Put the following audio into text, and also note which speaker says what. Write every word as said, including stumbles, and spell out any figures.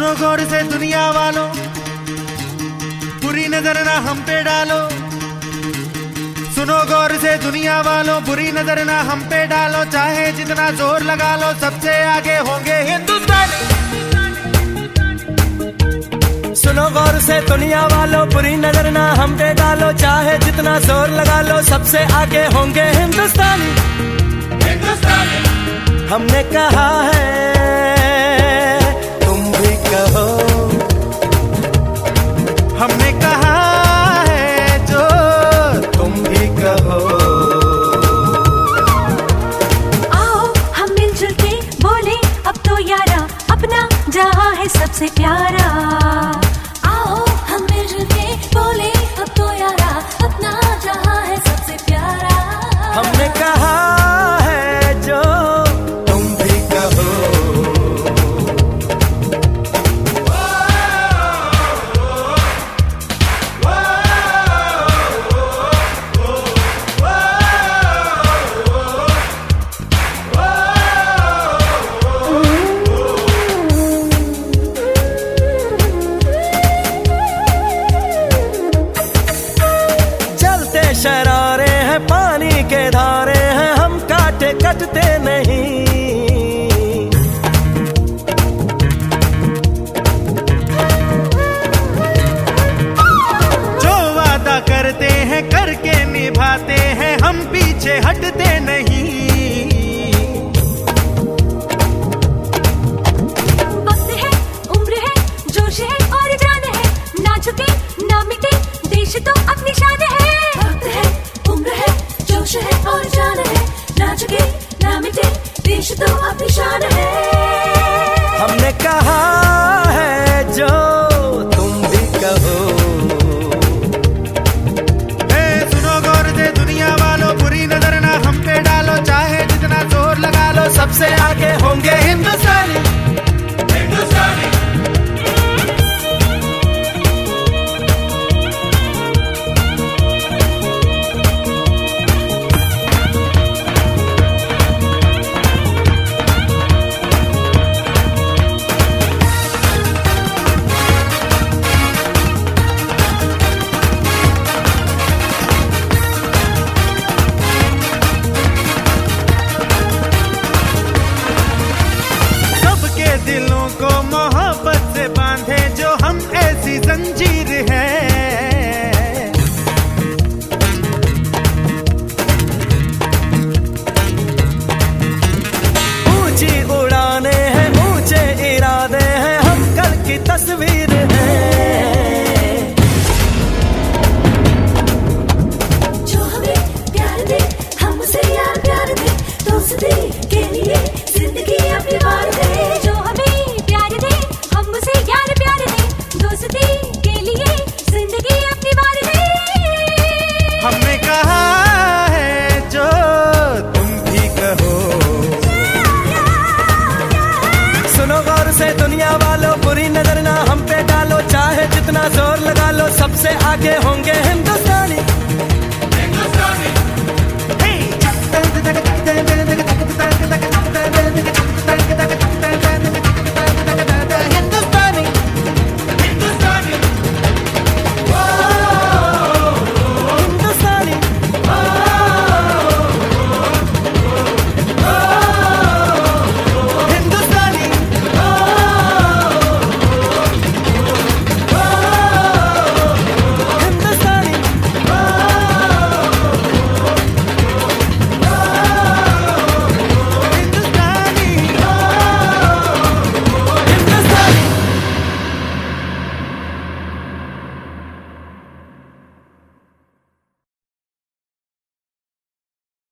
Speaker 1: सुनो गौर से दुनिया वालों, बुरी नजर ना हम पे डालो। सुनो गौर से दुनिया वालों, बुरी नजर ना हम पे डालो। चाहे जितना जोर लगा लो, सबसे आगे होंगे हिंदुस्तानी।
Speaker 2: सुनो गौर से दुनिया वालों, बुरी नजर ना हम पे डालो। चाहे जितना जोर लगा लो, सबसे आगे होंगे हिंदुस्तानी।
Speaker 1: हिंदुस्तानी
Speaker 2: हमने कहा है, तुम भी कहो।
Speaker 1: हमने कहा है जो
Speaker 2: तुम भी कहो।
Speaker 3: आओ हम मिलजुल के बोले अब तो यारा, अपना जहां है सबसे प्यारा। आओ हम मिलजुल के बोले अब तो यारा, अपना जहां है सबसे प्यारा।
Speaker 2: हमने कहा है जो तुम भी कहो। शरारे हैं पानी के धारे हैं, हम काटे कटते नहीं।
Speaker 1: जो वादा करते हैं करके निभाते हैं, हम पीछे हटते नहीं।
Speaker 3: वक्त है, उम्र है, जोश है और जान है, ना झुके ना मिटे देश तो अपनी शान है। जोश है और जान है, ना झुके ना मिटे देश तो अपनी शान है।
Speaker 2: हमने कहा है जो तुम भी कहो।
Speaker 1: ए सुनो गौर से दुनिया वालों, बुरी नजर ना हम पे डालो। चाहे जितना जोर लगा लो, सबसे आगे होंगे हिंदुस्तानी। हिंदुस्तानी दिलों को मोहब्बत से बांधे जो हम ऐसी जंजीर है।
Speaker 2: ऊंची उड़ाने हैं, ऊंचे इरादे हैं, हम कल की तस्वीर है।
Speaker 3: जो हमें प्यार दे, हम उसे यार प्यार दे, दोस्ती के लिए जिंदगी अपनी वार दे। जो हमें प्यार दे, हम उसे यार प्यार दे, दोस्ती के लिए जिंदगी अपनी वार दे।
Speaker 1: हमने कहा है जो तुम भी कहो।
Speaker 2: सुनो गौर से दुनिया वालों, बुरी नजर ना हम पे डालो। चाहे जितना जोर लगा लो, सबसे आगे होंगे हिंदुस्तान।